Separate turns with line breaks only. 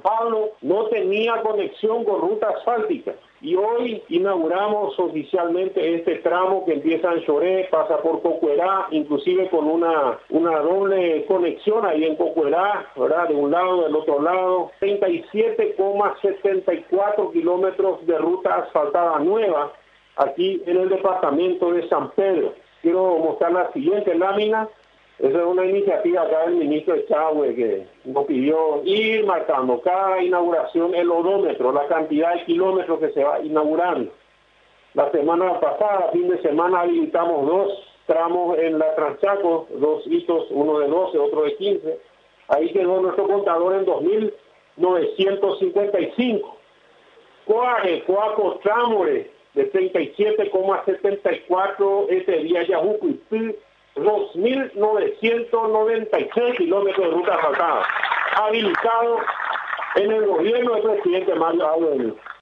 Pablo no tenía conexión con ruta asfáltica. Y hoy inauguramos oficialmente este tramo que empieza en Choré, pasa por Cocuerá, inclusive con una doble conexión ahí en Cocuerá, ¿verdad? De un lado, del otro lado. 37,74 kilómetros de ruta asfaltada nueva aquí en el departamento de San Pedro. Quiero mostrar la siguiente lámina. Esa es una iniciativa acá del ministro Echagüe que nos pidió ir marcando cada inauguración el odómetro, la cantidad de kilómetros que se va inaugurando. La semana pasada, fin de semana, habilitamos 2 tramos en la Transchaco, 2 hitos, uno de 12, otro de 15. Ahí quedó nuestro contador en 2.955. Coaco Tramore, de 37,74, este día Yahucuipí, 2.996 kilómetros de ruta asfaltada, habilitado en el gobierno del presidente Mario Aguilera.